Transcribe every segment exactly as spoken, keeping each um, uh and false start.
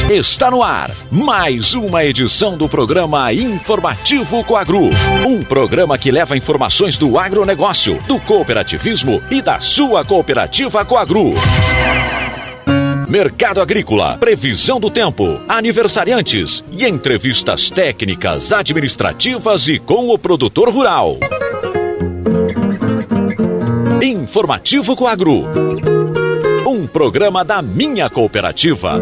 Está no ar mais uma edição do programa Informativo Coagro. Um programa que leva informações do agronegócio, do cooperativismo e da sua cooperativa Coagro. Mercado agrícola, previsão do tempo, aniversariantes e entrevistas técnicas, administrativas e com o produtor rural. Informativo Coagro. Um programa da minha cooperativa.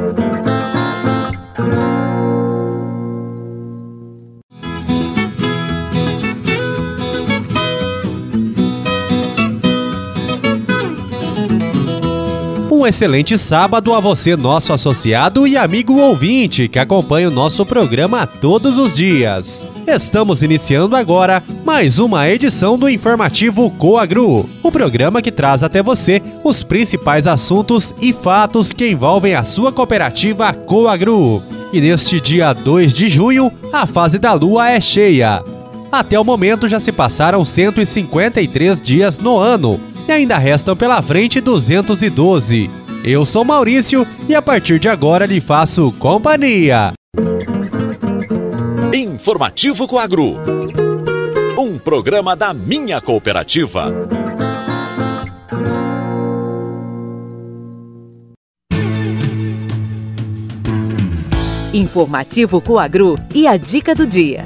Um excelente sábado a você, nosso associado e amigo ouvinte que acompanha o nosso programa todos os dias. Estamos iniciando agora mais uma edição do Informativo Coagro, o programa que traz até você os principais assuntos e fatos que envolvem a sua cooperativa Coagro. E neste dia dois de junho, a fase da lua é cheia. Até o momento já se passaram cento e cinquenta e três dias no ano. E ainda restam pela frente duzentos e doze. Eu sou Maurício e a partir de agora lhe faço companhia. Informativo Coagro. Um programa da minha cooperativa. Informativo Coagro e a dica do dia.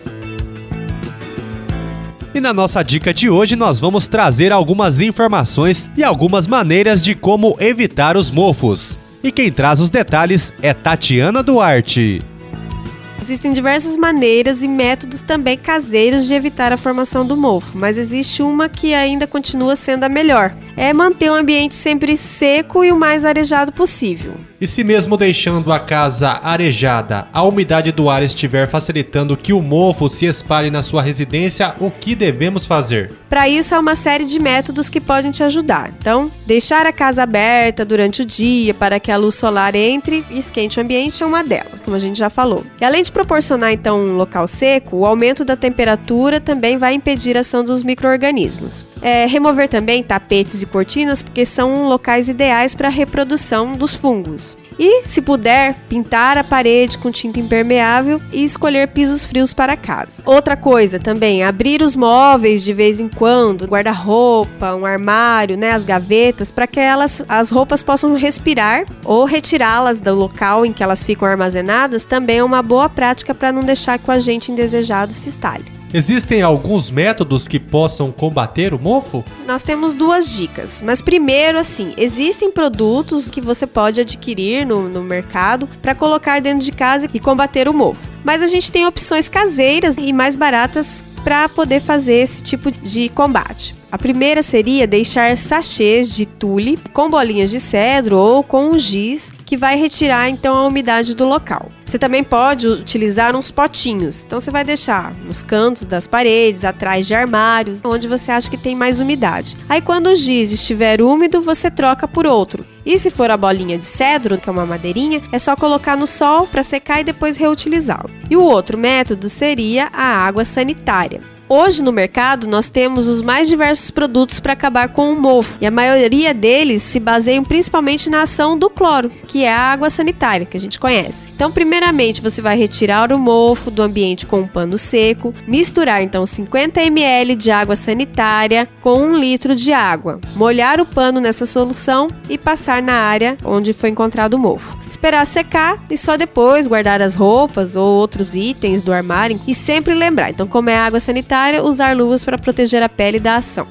E na nossa dica de hoje nós vamos trazer algumas informações e algumas maneiras de como evitar os mofos. E quem traz os detalhes é Tatiana Duarte. Existem diversas maneiras e métodos também caseiros de evitar a formação do mofo, mas existe uma que ainda continua sendo a melhor. É manter o ambiente sempre seco e o mais arejado possível. E se mesmo deixando a casa arejada, a umidade do ar estiver facilitando que o mofo se espalhe na sua residência, o que devemos fazer? Para isso há uma série de métodos que podem te ajudar. Então, deixar a casa aberta durante o dia para que a luz solar entre e esquente o ambiente é uma delas, como a gente já falou. E além de proporcionar então um local seco, o aumento da temperatura também vai impedir a ação dos micro-organismos. É, remover também tapetes e cortinas, porque são locais ideais para a reprodução dos fungos. E, se puder, pintar a parede com tinta impermeável e escolher pisos frios para casa. Outra coisa também, abrir os móveis de vez em quando, guarda-roupa, um armário, né, as gavetas, para que elas, as roupas possam respirar ou retirá-las do local em que elas ficam armazenadas também é uma boa prática para não deixar que o agente indesejado se instale. Existem alguns métodos que possam combater o mofo? Nós temos duas dicas, mas primeiro, assim, existem produtos que você pode adquirir no, no mercado para colocar dentro de casa e combater o mofo. Mas a gente tem opções caseiras e mais baratas para poder fazer esse tipo de combate. A primeira seria deixar sachês de tule com bolinhas de cedro ou com um giz que vai retirar então a umidade do local. Você também pode utilizar uns potinhos, então você vai deixar nos cantos das paredes, atrás de armários, onde você acha que tem mais umidade. Aí quando o giz estiver úmido, você troca por outro. E se for a bolinha de cedro, que é uma madeirinha, é só colocar no sol para secar e depois reutilizá-lo. E o outro método seria a água sanitária. Hoje no mercado nós temos os mais diversos produtos para acabar com o mofo e a maioria deles se baseiam principalmente na ação do cloro, que é a água sanitária que a gente conhece. Então primeiramente você vai retirar o mofo do ambiente com um pano seco, misturar então cinquenta mililitros de água sanitária com um litro de água, molhar o pano nessa solução e passar na área onde foi encontrado o mofo. Esperar secar e só depois guardar as roupas ou outros itens do armário e sempre lembrar, então como é água sanitária, usar luvas para proteger a pele da ação.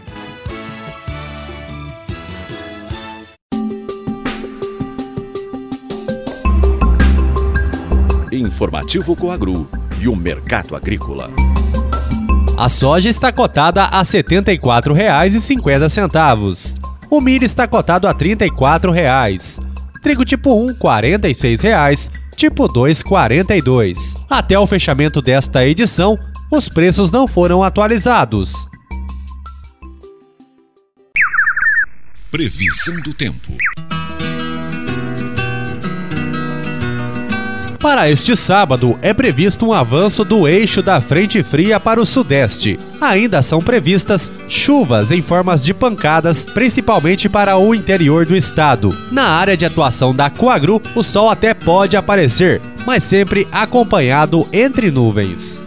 Informativo Coagro e o mercado agrícola. A soja está cotada a setenta e quatro reais e cinquenta centavos. O milho está cotado a trinta e quatro reais. Trigo tipo um, quarenta e seis reais. Tipo dois, quarenta e dois. Até o fechamento desta edição, os preços não foram atualizados. Previsão do tempo. Para este sábado, é previsto um avanço do eixo da frente fria para o sudeste. Ainda são previstas chuvas em formas de pancadas, principalmente para o interior do estado. Na área de atuação da Coagru, o sol até pode aparecer, mas sempre acompanhado entre nuvens.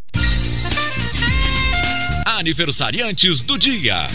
Aniversariantes do dia.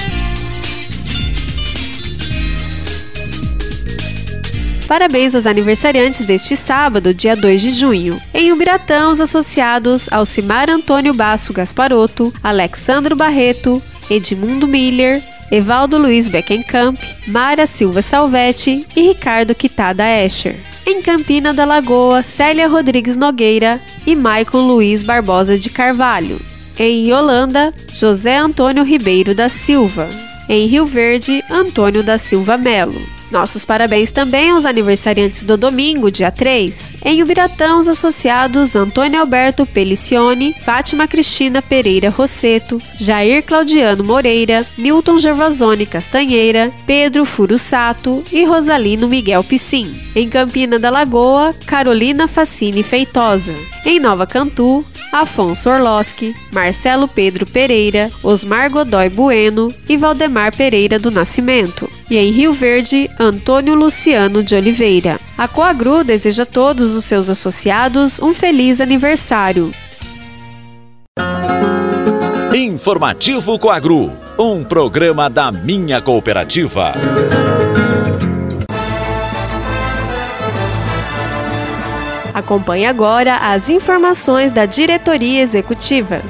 Parabéns aos aniversariantes deste sábado, dia dois de junho. Em Ubiratã, os associados Alcimar Antônio Basso Gasparotto, Alexandro Barreto, Edmundo Miller, Evaldo Luiz Beckenkamp, Mara Silva Salvetti e Ricardo Quitada Escher. Em Campina da Lagoa, Célia Rodrigues Nogueira e Maicon Luiz Barbosa de Carvalho. Em Yolanda, José Antônio Ribeiro da Silva. Em Rio Verde, Antônio da Silva Melo. Nossos parabéns também aos aniversariantes do domingo, dia três. Em Ubiratã, os associados Antônio Alberto Pelicione, Fátima Cristina Pereira Rosseto, Jair Claudiano Moreira, Newton Gervasoni Castanheira, Pedro Furusato e Rosalino Miguel Piscin. Em Campina da Lagoa, Carolina Facini Feitosa. Em Nova Cantu, Afonso Orloski, Marcelo Pedro Pereira, Osmar Godoy Bueno e Valdemar Pereira do Nascimento. E em Rio Verde, Antônio Luciano de Oliveira. A Coagru deseja a todos os seus associados um feliz aniversário. Informativo Coagru, um programa da Minha Cooperativa. Acompanhe agora as informações da diretoria executiva.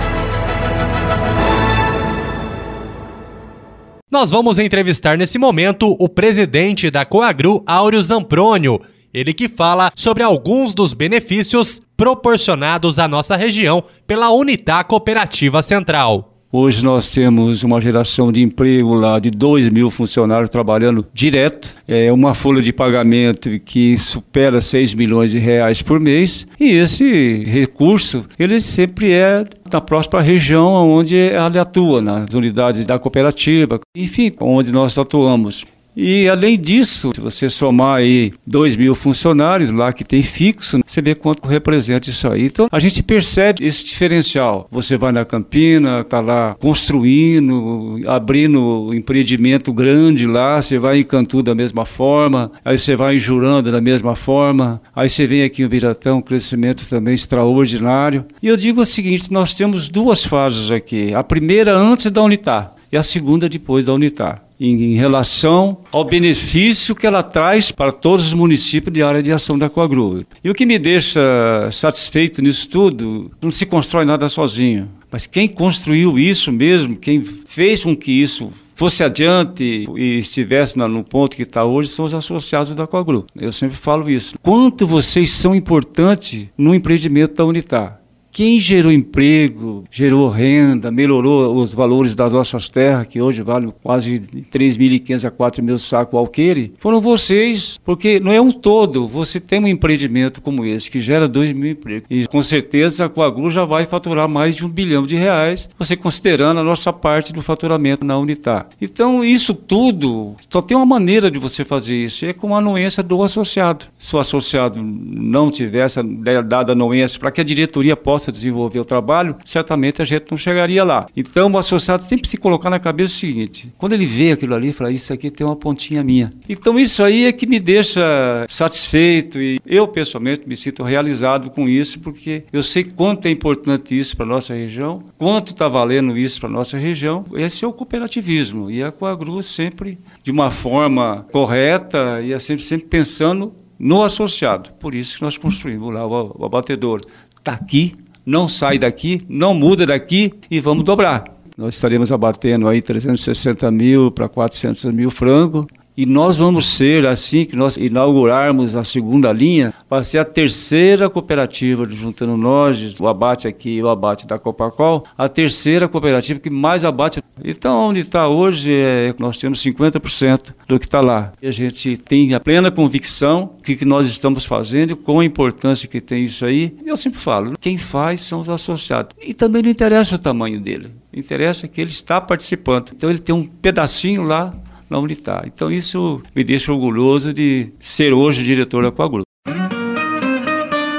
Nós vamos entrevistar nesse momento o presidente da Coagru, Áureo Zamprônio. Ele que fala sobre alguns dos benefícios proporcionados à nossa região pela Unitá Cooperativa Central. Hoje nós temos uma geração de emprego lá de dois mil funcionários trabalhando direto. É uma folha de pagamento que supera seis milhões de reais por mês. E esse recurso, ele sempre é na próxima região onde ela atua, nas unidades da cooperativa, enfim, onde nós atuamos. E além disso, se você somar aí dois mil funcionários lá que tem fixo, você vê quanto representa isso aí. Então a gente percebe esse diferencial. Você vai na Campina, está lá construindo, abrindo um empreendimento grande lá, você vai em Cantu da mesma forma, aí você vai em Juranda da mesma forma, aí você vem aqui em Ubiratã, um crescimento também extraordinário. E eu digo o seguinte, nós temos duas fases aqui. A primeira antes da Unitá e a segunda depois da Unitá, em relação ao benefício que ela traz para todos os municípios de área de ação da Coagru. E o que me deixa satisfeito nisso tudo, não se constrói nada sozinho, mas quem construiu isso mesmo, quem fez com que isso fosse adiante e estivesse no ponto que está hoje, são os associados da Coagru. Eu sempre falo isso. Quanto vocês são importantes no empreendimento da Unitá. Quem gerou emprego, gerou renda, melhorou os valores das nossas terras, que hoje valem quase três mil e quinhentos a quatro mil sacos alqueire, foram vocês, porque não é um todo. Você tem um empreendimento como esse, que gera dois mil empregos. E com certeza a Coagru já vai faturar mais de um bilhão de reais, você considerando a nossa parte do faturamento na Unitá. Então isso tudo, só tem uma maneira de você fazer isso, é com a anuência do associado. Se o associado não tivesse dado a anuência para que a diretoria possa desenvolver o trabalho, certamente a gente não chegaria lá. Então o associado tem que se colocar na cabeça o seguinte, quando ele vê aquilo ali, fala, isso aqui tem uma pontinha minha. Então isso aí é que me deixa satisfeito e eu pessoalmente me sinto realizado com isso, porque eu sei quanto é importante isso para a nossa região, quanto está valendo isso para a nossa região. Esse é o cooperativismo e a Coagru sempre de uma forma correta e é sempre, sempre pensando no associado. Por isso que nós construímos lá o, o abatedor. Está aqui, não sai daqui, não muda daqui e vamos dobrar. Nós estaremos abatendo aí trezentos e sessenta mil para quatrocentos mil frangos. E nós vamos ser, assim que nós inaugurarmos a segunda linha, vai ser a terceira cooperativa, juntando nós, o abate aqui e o abate da Copacol, a terceira cooperativa que mais abate. Então, onde está hoje, é, nós temos cinquenta por cento do que está lá. E a gente tem a plena convicção do que, que nós estamos fazendo, com a importância que tem isso aí. Eu sempre falo, quem faz são os associados. E também não interessa o tamanho dele, interessa que ele está participando. Então, ele tem um pedacinho lá na Unitá. Então isso me deixa orgulhoso de ser hoje diretor da Coagru.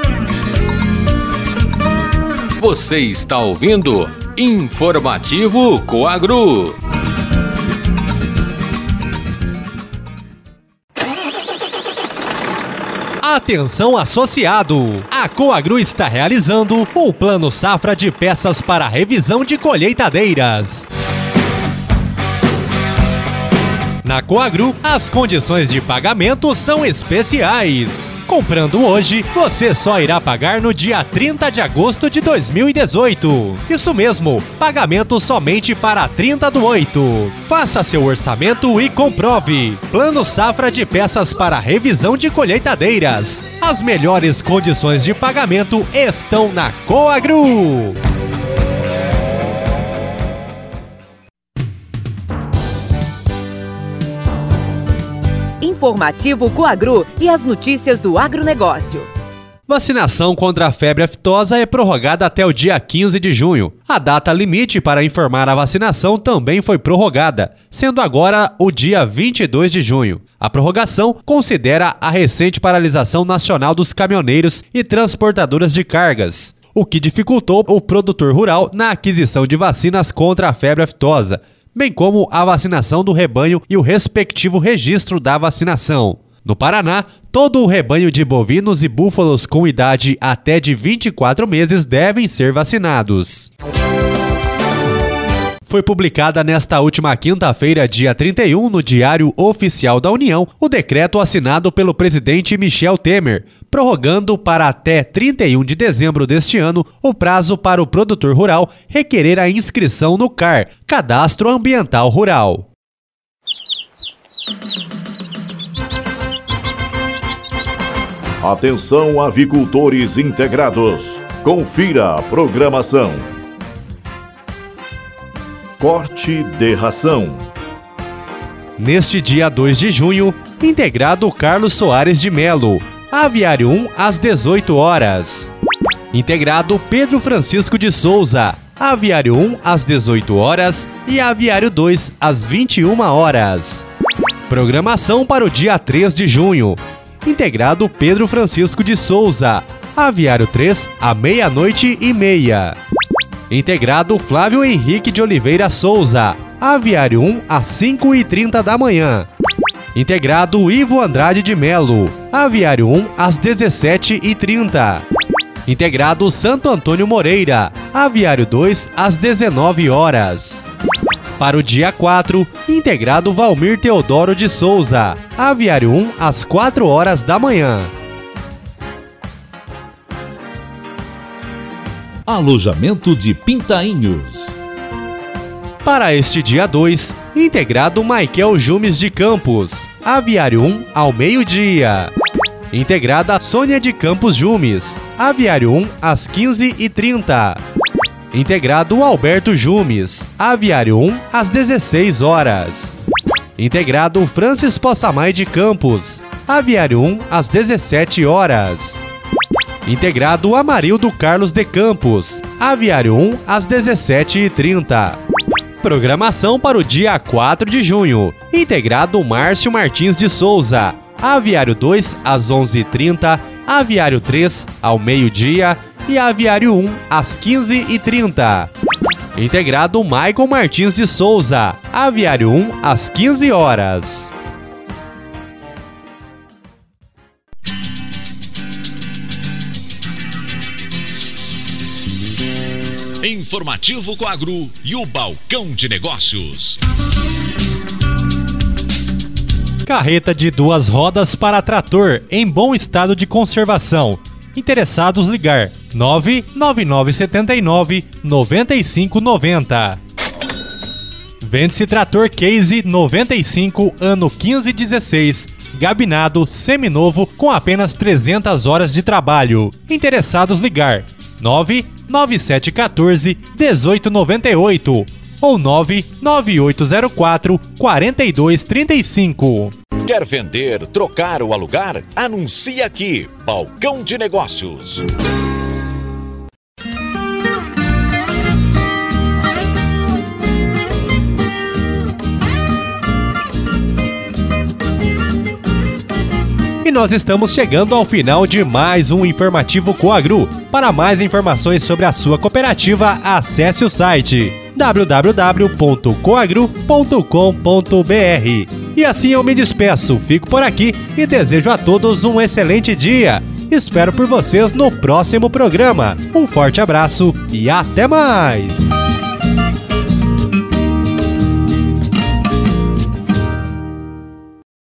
Você está ouvindo Informativo Coagro. Atenção associado! A Coagro está realizando o Plano Safra de peças para revisão de colheitadeiras. Na Coagro, as condições de pagamento são especiais. Comprando hoje, você só irá pagar no dia trinta de agosto de dois mil e dezoito. Isso mesmo, pagamento somente para trinta do oito. Faça seu orçamento e comprove. Plano Safra de peças para revisão de colheitadeiras. As melhores condições de pagamento estão na Coagro. Informativo Coagro e as notícias do agronegócio. Vacinação contra a febre aftosa é prorrogada até o dia quinze de junho. A data limite para informar a vacinação também foi prorrogada, sendo agora o dia vinte e dois de junho. A prorrogação considera a recente paralisação nacional dos caminhoneiros e transportadoras de cargas, o que dificultou o produtor rural na aquisição de vacinas contra a febre aftosa, bem como a vacinação do rebanho e o respectivo registro da vacinação. No Paraná, todo o rebanho de bovinos e búfalos com idade até de vinte e quatro meses devem ser vacinados. Foi publicada nesta última quinta-feira, dia trinta e um, no Diário Oficial da União, o decreto assinado pelo presidente Michel Temer, prorrogando para até trinta e um de dezembro deste ano o prazo para o produtor rural requerer a inscrição no C A R, Cadastro Ambiental Rural. Atenção, avicultores integrados. Confira a programação. Corte de ração. Neste dia dois de junho, integrado Carlos Soares de Melo, Aviário um às dezoito horas. Integrado Pedro Francisco de Souza, Aviário um às dezoito horas e Aviário dois às vinte e uma horas. Programação para o dia três de junho. Integrado Pedro Francisco de Souza, Aviário três à meia-noite e meia. Integrado Flávio Henrique de Oliveira Souza, Aviário um às cinco e trinta da manhã. Integrado Ivo Andrade de Melo, Aviário um às dezessete e trinta. Integrado Santo Antônio Moreira, Aviário dois às dezenove horas. Para o dia quatro, integrado Valmir Teodoro de Souza, Aviário um às quatro horas da manhã. Alojamento de Pintainhos. Para este dia dois, integrado Maikel Jumes de Campos, Aviário um ao meio-dia. Integrada Sônia de Campos Jumes, Aviário um às quinze e trinta. Integrado Alberto Jumes, Aviário um às dezesseis horas. Integrado Francis Possamay de Campos, Aviário um às dezessete horas. Integrado Amarildo Carlos de Campos, Aviário um às dezessete e trinta. Programação para o dia quatro de junho. Integrado Márcio Martins de Souza, Aviário dois às onze e trinta, Aviário três ao meio-dia e Aviário um às quinze e trinta. Integrado Maicon Martins de Souza, Aviário um às quinze horas. Informativo Coagro e o Balcão de Negócios. Carreta de duas rodas para trator em bom estado de conservação. Interessados ligar nove nove nove sete nove nove cinco nove zero. Vende-se trator Case noventa e cinco ano quinze dezesseis, gabinado seminovo com apenas trezentas horas de trabalho. Interessados ligar nove nove sete um quatro um oito nove oito ou nove nove oito zero quatro quatro dois três cinco. Quer vender, trocar ou alugar? Anuncie aqui. Balcão de Negócios. nós estamos chegando ao final de mais um Informativo Coagro. Para mais informações sobre a sua cooperativa, acesse o site w w w ponto coagro ponto com ponto b r. E assim eu me despeço, fico por aqui e desejo a todos um excelente dia. Espero por vocês no próximo programa. Um forte abraço e até mais!